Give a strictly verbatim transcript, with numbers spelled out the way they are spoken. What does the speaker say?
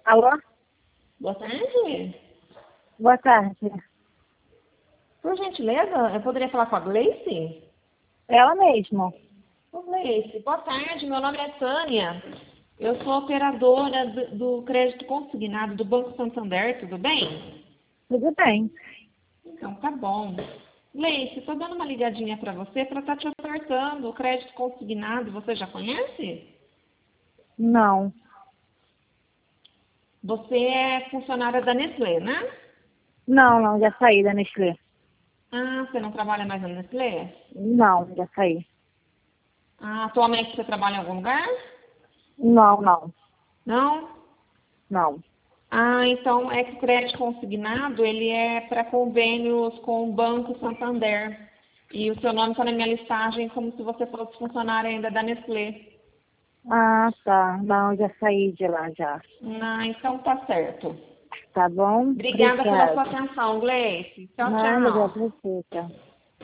Alô? Boa tarde. Boa tarde. Por gentileza, eu poderia falar com a Gleice? Ela mesmo. Ô, Gleice, boa tarde. Meu nome é Tânia. Eu sou operadora do, do crédito consignado do Banco Santander, tudo bem? Tudo bem. Então, tá bom. Gleice, estou dando uma ligadinha para você para estar te ofertando o crédito consignado. Você já conhece? Não. Você é funcionária da Nestlé, né? Não, não, já saí da Nestlé. Ah, você não trabalha mais na Nestlé? Não, já saí. Ah, atualmente você trabalha em algum lugar? Não, não, Não? não. Ah, então é que o crédito consignado, ele é para convênios com o Banco Santander. E o seu nome está na minha listagem como se você fosse funcionário ainda da Nestlé. Ah, tá. Não, já saí de lá já. Ah, então tá certo. Tá bom? Obrigada pela sua Obrigada. atenção, Gleice. Tchau, Nada, já tchau. precisa.